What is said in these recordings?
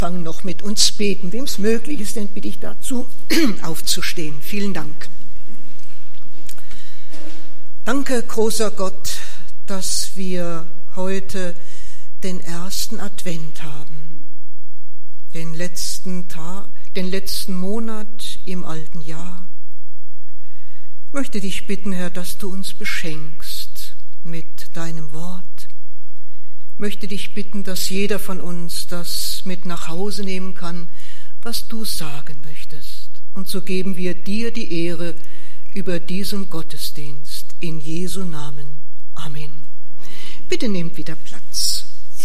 noch mit uns beten. Wem es möglich ist, den bitte ich dazu, aufzustehen. Vielen Dank. Danke, großer Gott, dass wir heute den ersten Advent haben, den letzten Monat im alten Jahr. Ich möchte dich bitten, Herr, dass du uns beschenkst mit deinem Wort. Ich möchte dich bitten, dass jeder von uns das mit nach Hause nehmen kann, was du sagen möchtest. Und so geben wir dir die Ehre über diesen Gottesdienst. In Jesu Namen. Amen. Bitte nehmt wieder Platz.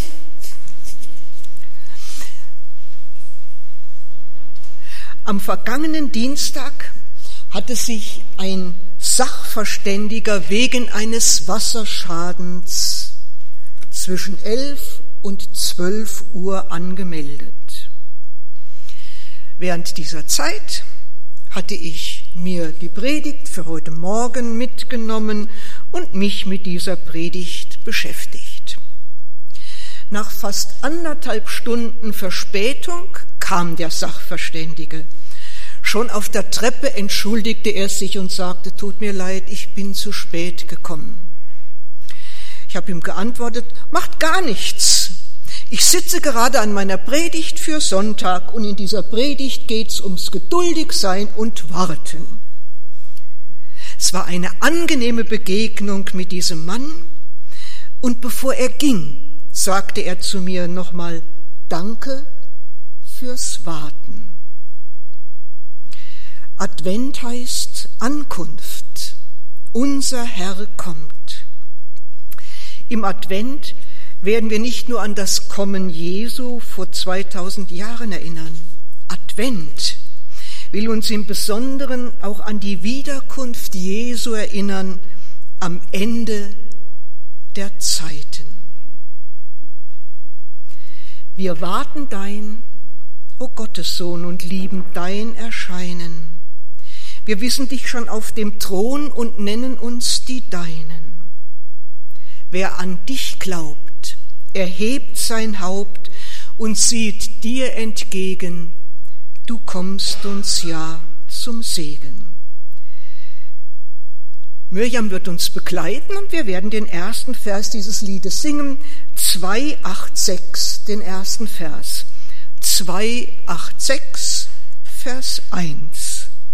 Am vergangenen Dienstag hatte sich ein Sachverständiger wegen eines Wasserschadens zwischen 11 und 12 Uhr angemeldet. Während dieser Zeit hatte ich mir die Predigt für heute Morgen mitgenommen und mich mit dieser Predigt beschäftigt. Nach fast 1,5 Stunden Verspätung kam der Sachverständige. Schon auf der Treppe entschuldigte er sich und sagte, tut mir leid, ich bin zu spät gekommen. Ich habe ihm geantwortet, macht gar nichts. Ich sitze gerade an meiner Predigt für Sonntag und in dieser Predigt geht's ums Geduldigsein und Warten. Es war eine angenehme Begegnung mit diesem Mann und bevor er ging, sagte er zu mir nochmal, danke fürs Warten. Advent heißt Ankunft. Unser Herr kommt. Im Advent werden wir nicht nur an das Kommen Jesu vor 2000 Jahren erinnern. Advent will uns im Besonderen auch an die Wiederkunft Jesu erinnern am Ende der Zeiten. Wir warten dein, o Gottessohn, und lieben dein Erscheinen. Wir wissen dich schon auf dem Thron und nennen uns die Deinen. Wer an dich glaubt, erhebt sein Haupt und sieht dir entgegen, du kommst uns ja zum Segen. Mirjam wird uns begleiten und wir werden den ersten Vers dieses Liedes singen, 286, den ersten Vers. 286, Vers 1.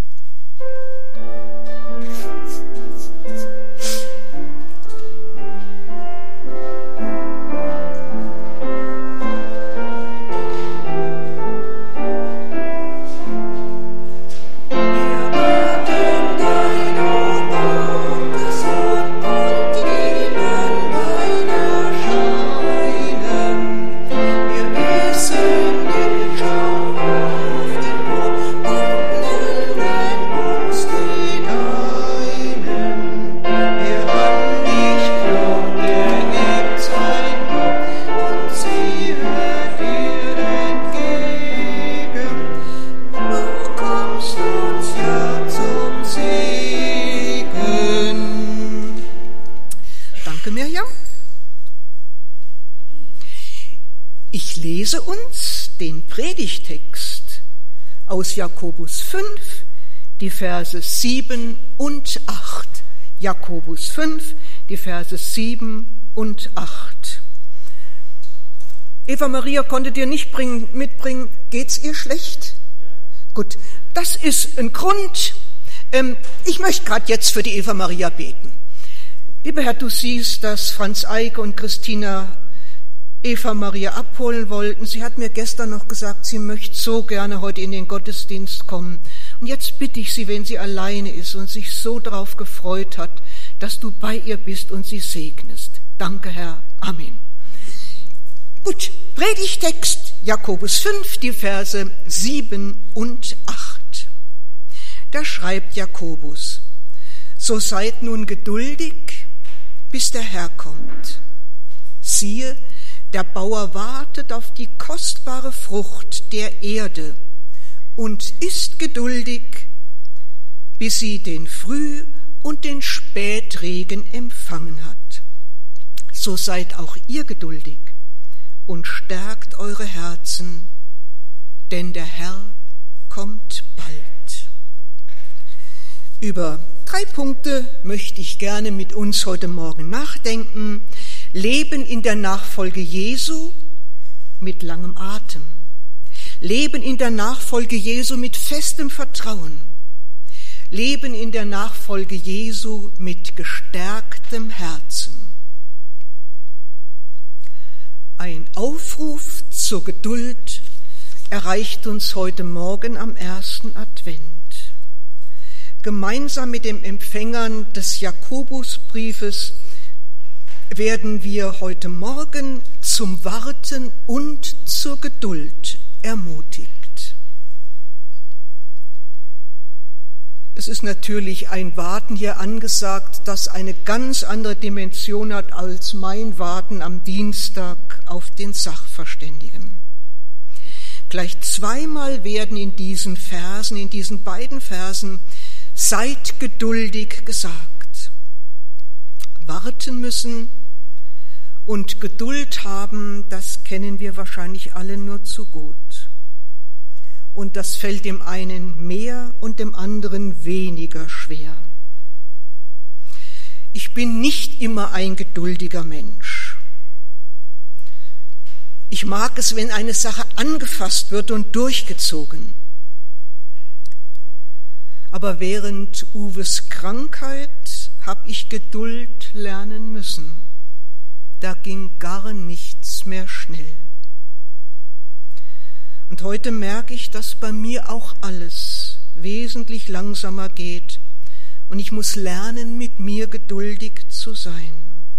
Ich lese uns den Predigtext aus Jakobus 5, die Verse 7 und 8. Jakobus 5, die Verse 7 und 8. Eva Maria konnte dir nicht mitbringen, geht's ihr schlecht? Ja. Gut, das ist ein Grund. Ich möchte gerade jetzt für die Eva Maria beten. Lieber Herr, du siehst, dass Franz Eike und Christina Eva Maria abholen wollten. Sie hat mir gestern noch gesagt, sie möchte so gerne heute in den Gottesdienst kommen. Und jetzt bitte ich sie, wenn sie alleine ist und sich so darauf gefreut hat, dass du bei ihr bist und sie segnest. Danke, Herr. Amen. Gut, Predigtext Jakobus 5, die Verse 7 und 8. Da schreibt Jakobus, so seid nun geduldig, bis der Herr kommt. Siehe, der Bauer wartet auf die kostbare Frucht der Erde und ist geduldig, bis sie den Früh- und den Spätregen empfangen hat. So seid auch ihr geduldig und stärkt eure Herzen, denn der Herr kommt bald. Über 3 Punkte möchte ich gerne mit uns heute Morgen nachdenken. Leben in der Nachfolge Jesu mit langem Atem. Leben in der Nachfolge Jesu mit festem Vertrauen. Leben in der Nachfolge Jesu mit gestärktem Herzen. Ein Aufruf zur Geduld erreicht uns heute Morgen am 1. Advent. Gemeinsam mit den Empfängern des Jakobusbriefes werden wir heute Morgen zum Warten und zur Geduld ermutigt. Es ist natürlich ein Warten hier angesagt, das eine ganz andere Dimension hat als mein Warten am Dienstag auf den Sachverständigen. Gleich 2-mal werden in diesen beiden Versen, seid geduldig gesagt. Warten müssen und Geduld haben, das kennen wir wahrscheinlich alle nur zu gut. Und das fällt dem einen mehr und dem anderen weniger schwer. Ich bin nicht immer ein geduldiger Mensch. Ich mag es, wenn eine Sache angefasst wird und durchgezogen. Aber während Uwes Krankheit habe ich Geduld lernen müssen. Da ging gar nichts mehr schnell. Und heute merke ich, dass bei mir auch alles wesentlich langsamer geht und ich muss lernen, mit mir geduldig zu sein.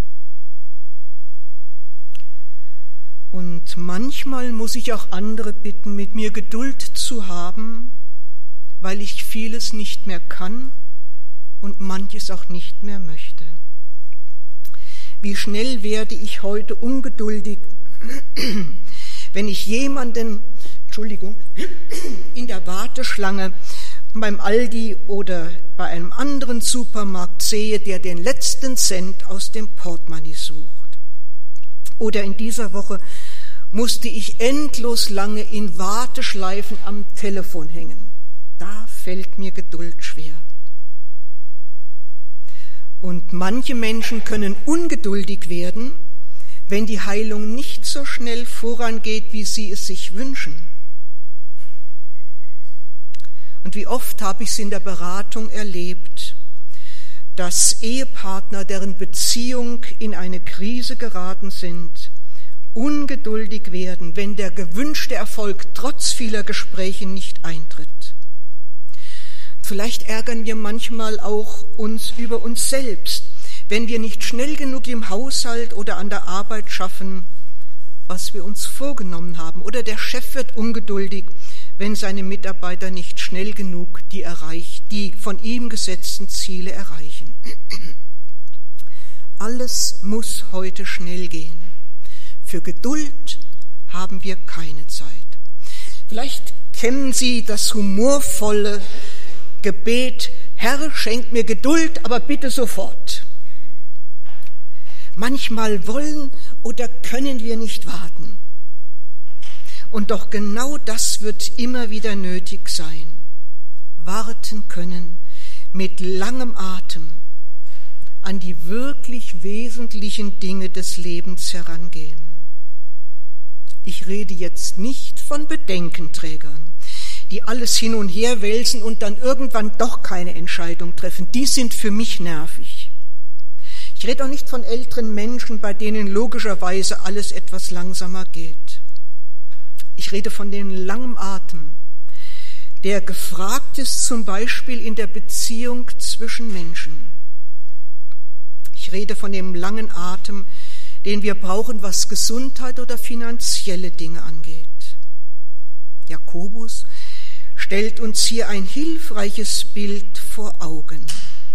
Und manchmal muss ich auch andere bitten, mit mir Geduld zu haben, weil ich vieles nicht mehr kann und manches auch nicht mehr möchte. Wie schnell werde ich heute ungeduldig, wenn ich jemanden, in der Warteschlange beim Aldi oder bei einem anderen Supermarkt sehe, der den letzten Cent aus dem Portemonnaie sucht. Oder in dieser Woche musste ich endlos lange in Warteschleifen am Telefon hängen. Da fällt mir Geduld schwer. Und manche Menschen können ungeduldig werden, wenn die Heilung nicht so schnell vorangeht, wie sie es sich wünschen. Und wie oft habe ich es in der Beratung erlebt, dass Ehepartner, deren Beziehung in eine Krise geraten sind, ungeduldig werden, wenn der gewünschte Erfolg trotz vieler Gespräche nicht eintritt. Vielleicht ärgern wir manchmal auch uns über uns selbst, wenn wir nicht schnell genug im Haushalt oder an der Arbeit schaffen, was wir uns vorgenommen haben. Oder der Chef wird ungeduldig, wenn seine Mitarbeiter nicht schnell genug die von ihm gesetzten Ziele erreichen. Alles muss heute schnell gehen. Für Geduld haben wir keine Zeit. Vielleicht kennen Sie das humorvolle Gebet, Herr, schenk mir Geduld, aber bitte sofort. Manchmal wollen oder können wir nicht warten. Und doch genau das wird immer wieder nötig sein. Warten können mit langem Atem, an die wirklich wesentlichen Dinge des Lebens herangehen. Ich rede jetzt nicht von Bedenkenträgern, die alles hin und her wälzen und dann irgendwann doch keine Entscheidung treffen. Die sind für mich nervig. Ich rede auch nicht von älteren Menschen, bei denen logischerweise alles etwas langsamer geht. Ich rede von dem langen Atem, der gefragt ist zum Beispiel in der Beziehung zwischen Menschen. Ich rede von dem langen Atem, den wir brauchen, was Gesundheit oder finanzielle Dinge angeht. Jakobus stellt uns hier ein hilfreiches Bild vor Augen.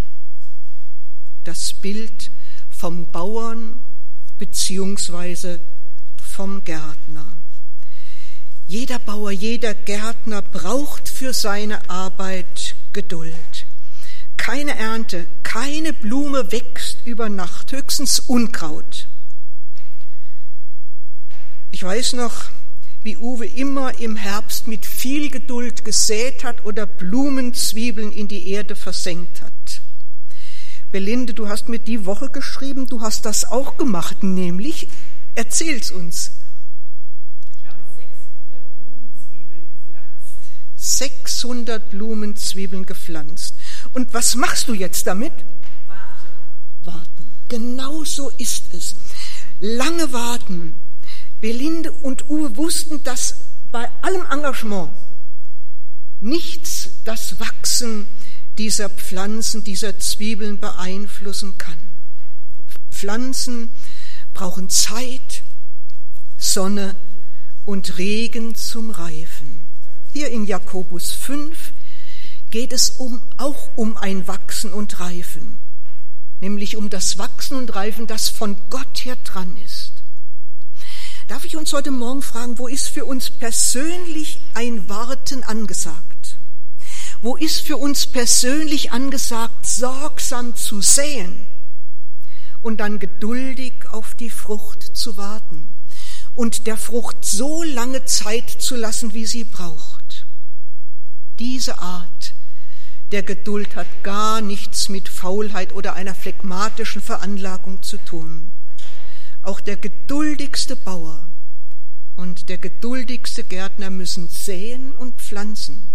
Das Bild vom Bauern beziehungsweise vom Gärtner. Jeder Bauer, jeder Gärtner braucht für seine Arbeit Geduld. Keine Ernte, keine Blume wächst über Nacht, höchstens Unkraut. Ich weiß noch, wie Uwe immer im Herbst mit viel Geduld gesät hat oder Blumenzwiebeln in die Erde versenkt hat. Belinde, du hast mir die Woche geschrieben, du hast das auch gemacht, nämlich, erzähl's uns. Ich habe 600 Blumenzwiebeln gepflanzt. 600 Blumenzwiebeln gepflanzt. Und was machst du jetzt damit? Warten. Genau so ist es. Lange warten. Belinde und Uwe wussten, dass bei allem Engagement nichts das Wachsen dieser Pflanzen, dieser Zwiebeln beeinflussen kann. Pflanzen brauchen Zeit, Sonne und Regen zum Reifen. Hier in Jakobus 5 geht es auch um ein Wachsen und Reifen, nämlich um das Wachsen und Reifen, das von Gott her dran ist. Darf ich uns heute Morgen fragen, wo ist für uns persönlich ein Warten angesagt? Wo ist für uns persönlich angesagt, sorgsam zu säen und dann geduldig auf die Frucht zu warten und der Frucht so lange Zeit zu lassen, wie sie braucht? Diese Art der Geduld hat gar nichts mit Faulheit oder einer phlegmatischen Veranlagung zu tun. Auch der geduldigste Bauer und der geduldigste Gärtner müssen säen und pflanzen.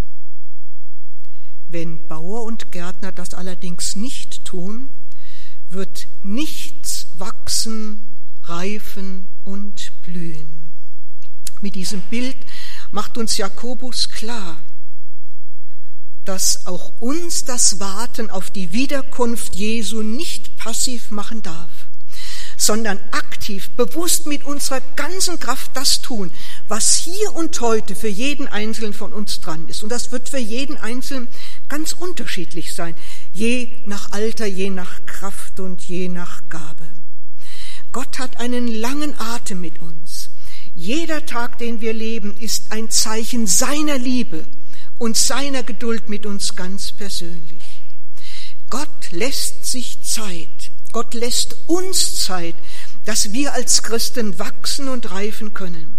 Wenn Bauer und Gärtner das allerdings nicht tun, wird nichts wachsen, reifen und blühen. Mit diesem Bild macht uns Jakobus klar, dass auch uns das Warten auf die Wiederkunft Jesu nicht passiv machen darf, sondern aktiv, bewusst mit unserer ganzen Kraft das tun, was hier und heute für jeden Einzelnen von uns dran ist. Und das wird für jeden Einzelnen ganz unterschiedlich sein, je nach Alter, je nach Kraft und je nach Gabe. Gott hat einen langen Atem mit uns. Jeder Tag, den wir leben, ist ein Zeichen seiner Liebe und seiner Geduld mit uns ganz persönlich. Gott lässt sich Zeit. Gott lässt uns Zeit, dass wir als Christen wachsen und reifen können,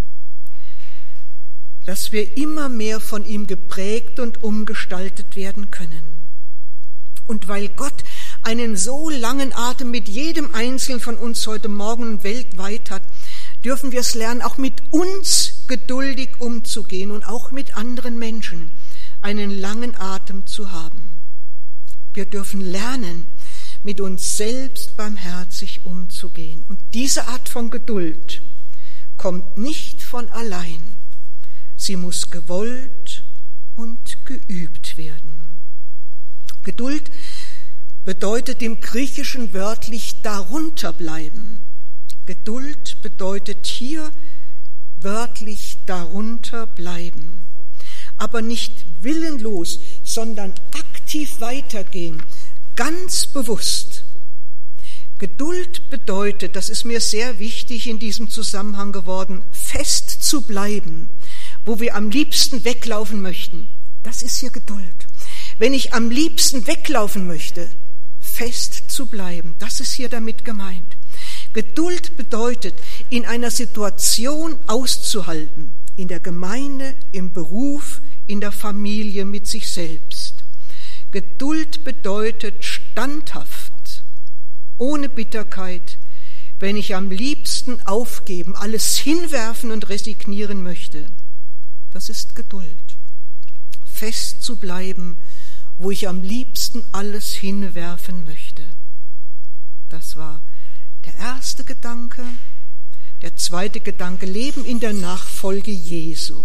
dass wir immer mehr von ihm geprägt und umgestaltet werden können. Und weil Gott einen so langen Atem mit jedem Einzelnen von uns heute Morgen und weltweit hat, dürfen wir es lernen, auch mit uns geduldig umzugehen und auch mit anderen Menschen einen langen Atem zu haben. Wir dürfen lernen, mit uns selbst barmherzig umzugehen. Und diese Art von Geduld kommt nicht von allein. Sie muss gewollt und geübt werden. Geduld bedeutet im Griechischen wörtlich darunter bleiben. Geduld bedeutet hier wörtlich darunter bleiben. Aber nicht willenlos, sondern aktiv weitergehen. Ganz bewusst. Geduld bedeutet, das ist mir sehr wichtig in diesem Zusammenhang geworden, fest zu bleiben, wo wir am liebsten weglaufen möchten. Das ist hier Geduld. Wenn ich am liebsten weglaufen möchte, fest zu bleiben, das ist hier damit gemeint. Geduld bedeutet, in einer Situation auszuhalten, in der Gemeinde, im Beruf, in der Familie, mit sich selbst. Geduld bedeutet standhaft, ohne Bitterkeit, wenn ich am liebsten aufgeben, alles hinwerfen und resignieren möchte. Das ist Geduld. Fest zu bleiben, wo ich am liebsten alles hinwerfen möchte. Das war der erste Gedanke. Der zweite Gedanke, Leben in der Nachfolge Jesu.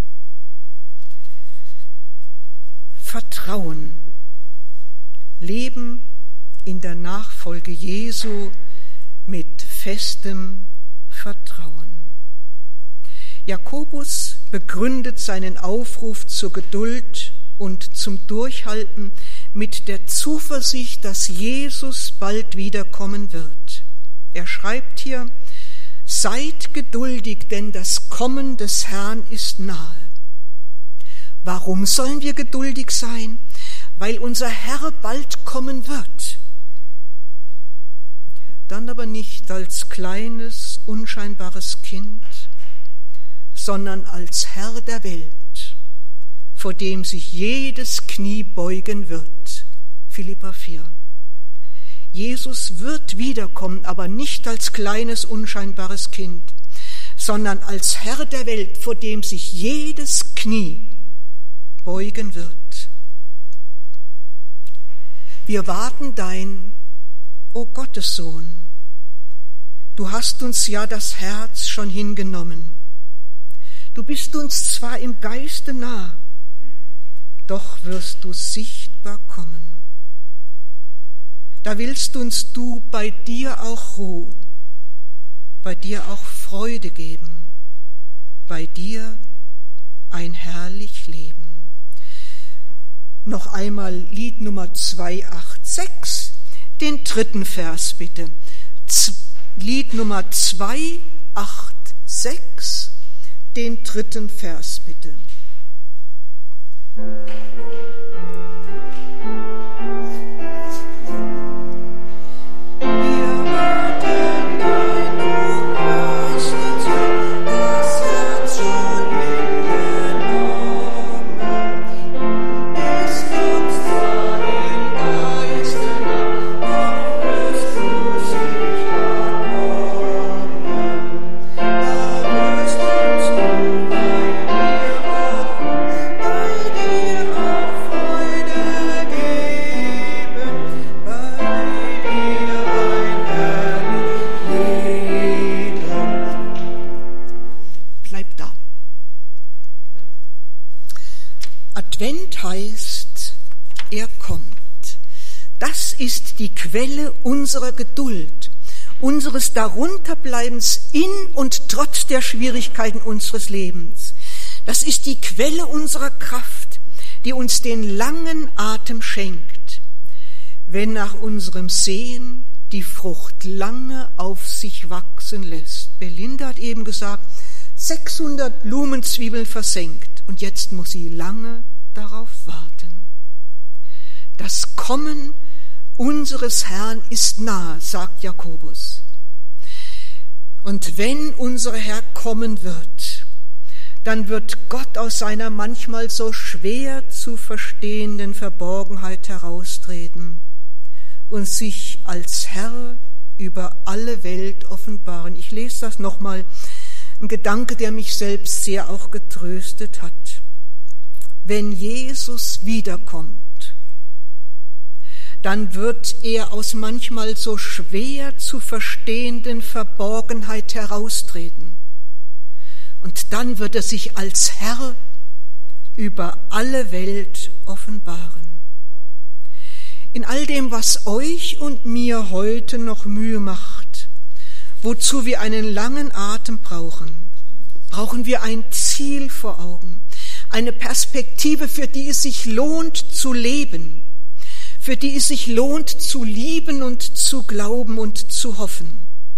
Vertrauen. Leben in der Nachfolge Jesu mit festem Vertrauen. Jakobus begründet seinen Aufruf zur Geduld und zum Durchhalten mit der Zuversicht, dass Jesus bald wiederkommen wird. Er schreibt hier: Seid geduldig, denn das Kommen des Herrn ist nahe. Warum sollen wir geduldig sein? Weil unser Herr bald kommen wird. Dann aber nicht als kleines, unscheinbares Kind, sondern als Herr der Welt, vor dem sich jedes Knie beugen wird. Philipper 4. Jesus wird wiederkommen, aber nicht als kleines, unscheinbares Kind, sondern als Herr der Welt, vor dem sich jedes Knie beugen wird. Wir warten dein, o Gottessohn. Du hast uns ja das Herz schon hingenommen. Du bist uns zwar im Geiste nah, doch wirst du sichtbar kommen. Da willst uns du bei dir auch Ruhe, bei dir auch Freude geben, bei dir ein herrlich Leben. Noch einmal Lied Nummer 286, den 3. Vers bitte. Lied Nummer 286, den 3. Vers bitte. Advent heißt, er kommt. Das ist die Quelle unserer Geduld, unseres Darunterbleibens in und trotz der Schwierigkeiten unseres Lebens. Das ist die Quelle unserer Kraft, die uns den langen Atem schenkt, wenn nach unserem Sehen die Frucht lange auf sich wachsen lässt. Belinda hat eben gesagt, 600 Blumenzwiebeln versenkt und jetzt muss sie lange darauf warten. Das Kommen unseres Herrn ist nah, sagt Jakobus. Und wenn unser Herr kommen wird, dann wird Gott aus seiner manchmal so schwer zu verstehenden Verborgenheit heraustreten und sich als Herr über alle Welt offenbaren. Ich lese das nochmal, ein Gedanke, der mich selbst sehr auch getröstet hat. Wenn Jesus wiederkommt, dann wird er aus manchmal so schwer zu verstehenden Verborgenheit heraustreten. Und dann wird er sich als Herr über alle Welt offenbaren. In all dem, was euch und mir heute noch Mühe macht, wozu wir einen langen Atem brauchen, brauchen wir ein Ziel vor Augen. Eine Perspektive, für die es sich lohnt zu leben, für die es sich lohnt zu lieben und zu glauben und zu hoffen.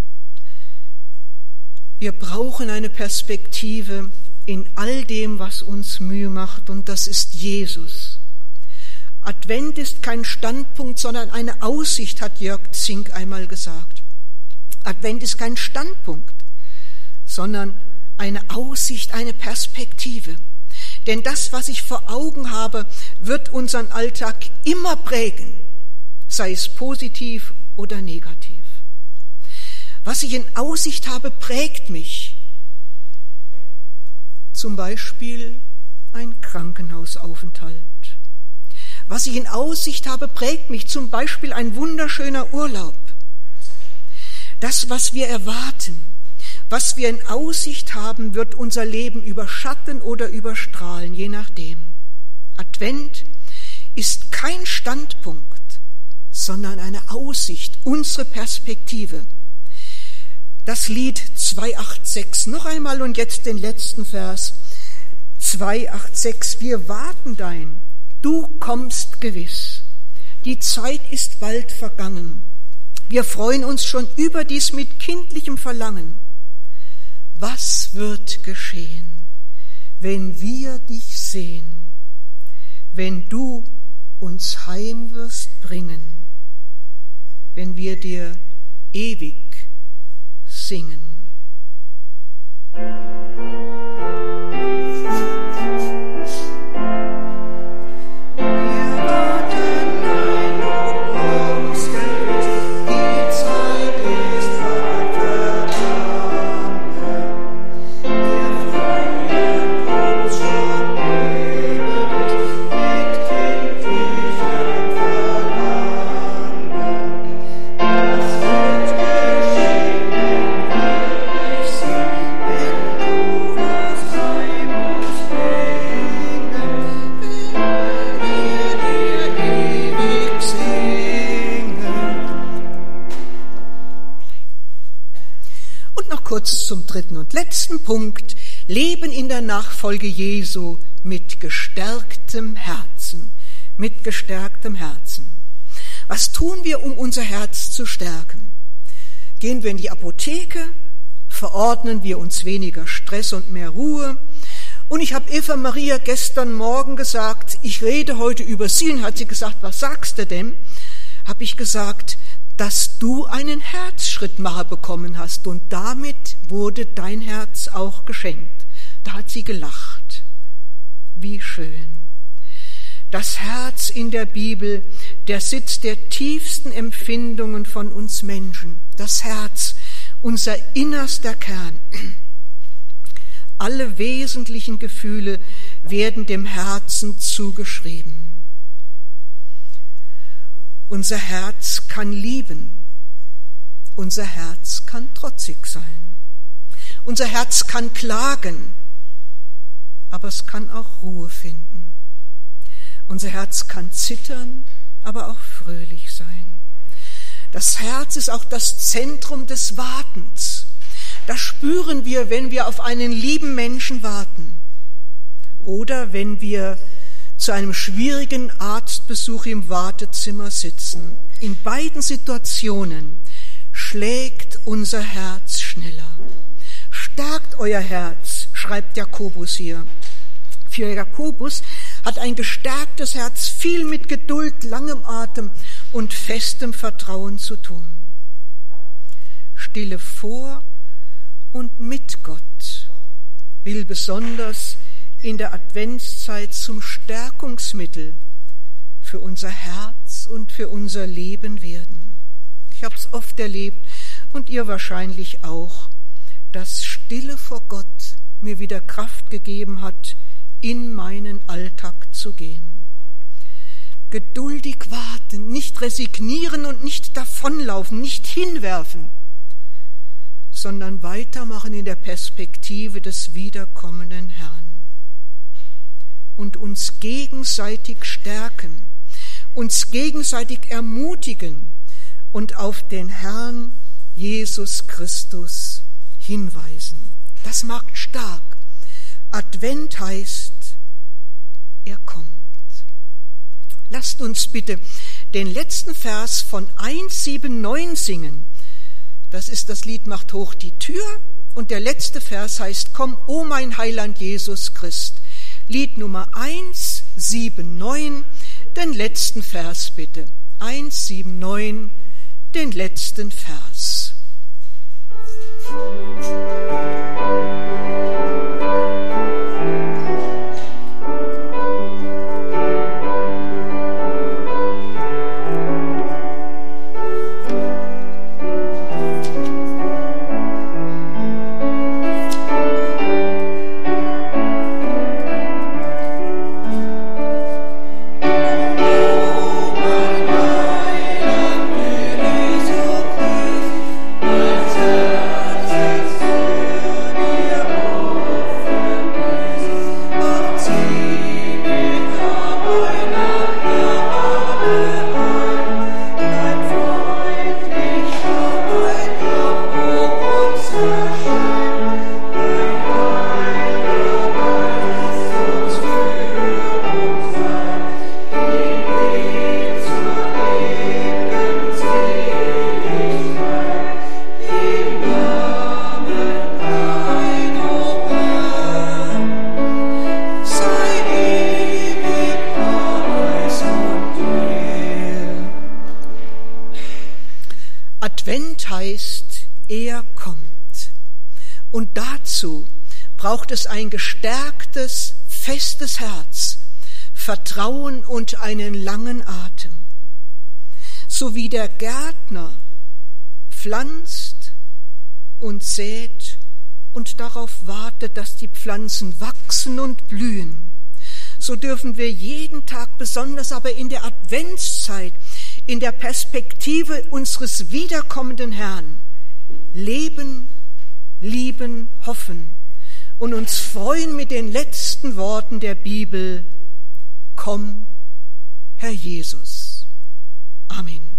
Wir brauchen eine Perspektive in all dem, was uns Mühe macht, und das ist Jesus. Advent ist kein Standpunkt, sondern eine Aussicht, hat Jörg Zink einmal gesagt. Advent ist kein Standpunkt, sondern eine Aussicht, eine Perspektive. Denn das, was ich vor Augen habe, wird unseren Alltag immer prägen, sei es positiv oder negativ. Was ich in Aussicht habe, prägt mich. Zum Beispiel ein Krankenhausaufenthalt. Was ich in Aussicht habe, prägt mich. Zum Beispiel ein wunderschöner Urlaub. Das, was wir erwarten, was wir in Aussicht haben, wird unser Leben überschatten oder überstrahlen, je nachdem. Advent ist kein Standpunkt, sondern eine Aussicht, unsere Perspektive. Das Lied 286 noch einmal und jetzt den letzten Vers 286. Wir warten dein, du kommst gewiss. Die Zeit ist bald vergangen. Wir freuen uns schon überdies mit kindlichem Verlangen. Was wird geschehen, wenn wir dich sehen, wenn du uns heim wirst bringen, wenn wir dir ewig singen? letzten Punkt, Leben in der Nachfolge Jesu mit gestärktem Herzen. Mit gestärktem Herzen. Was tun wir, um unser Herz zu stärken? Gehen wir in die Apotheke? Verordnen wir uns weniger Stress und mehr Ruhe? Und ich habe Eva Maria gestern Morgen gesagt, ich rede heute über sie, und hat sie gesagt, was sagst du denn? Habe ich gesagt, dass du einen Herzschrittmacher bekommen hast und damit wurde dein Herz auch geschenkt. Da hat sie gelacht. Wie schön. Das Herz in der Bibel, der Sitz der tiefsten Empfindungen von uns Menschen. Das Herz, unser innerster Kern. Alle wesentlichen Gefühle werden dem Herzen zugeschrieben. Unser Herz kann lieben. Unser Herz kann trotzig sein. Unser Herz kann klagen, aber es kann auch Ruhe finden. Unser Herz kann zittern, aber auch fröhlich sein. Das Herz ist auch das Zentrum des Wartens. Das spüren wir, wenn wir auf einen lieben Menschen warten oder wenn wir zu einem schwierigen Arztbesuch im Wartezimmer sitzen. In beiden Situationen schlägt unser Herz schneller. Stärkt euer Herz, schreibt Jakobus hier. Für Jakobus hat ein gestärktes Herz viel mit Geduld, langem Atem und festem Vertrauen zu tun. Stille vor und mit Gott will besonders in der Adventszeit zum Stärkungsmittel für unser Herz und für unser Leben werden. Ich habe es oft erlebt und ihr wahrscheinlich auch, dass Stille vor Gott mir wieder Kraft gegeben hat, in meinen Alltag zu gehen. Geduldig warten, nicht resignieren und nicht davonlaufen, nicht hinwerfen, sondern weitermachen in der Perspektive des wiederkommenden Herrn. Und uns gegenseitig stärken, uns gegenseitig ermutigen und auf den Herrn Jesus Christus hinweisen. Das macht stark. Advent heißt, er kommt. Lasst uns bitte den letzten Vers von 1,7,9 singen. Das ist das Lied Macht hoch die Tür und der letzte Vers heißt, komm, o mein Heiland Jesus Christ. Lied Nummer 1,7,9, den letzten Vers bitte. 1,7,9, den letzten Vers. Advent heißt, er kommt. Und dazu braucht es ein gestärktes, festes Herz, Vertrauen und einen langen Atem. So wie der Gärtner pflanzt und sät und darauf wartet, dass die Pflanzen wachsen und blühen, so dürfen wir jeden Tag, besonders aber in der Adventszeit, in der Perspektive unseres wiederkommenden Herrn, leben, lieben, hoffen und uns freuen mit den letzten Worten der Bibel: Komm, Herr Jesus. Amen.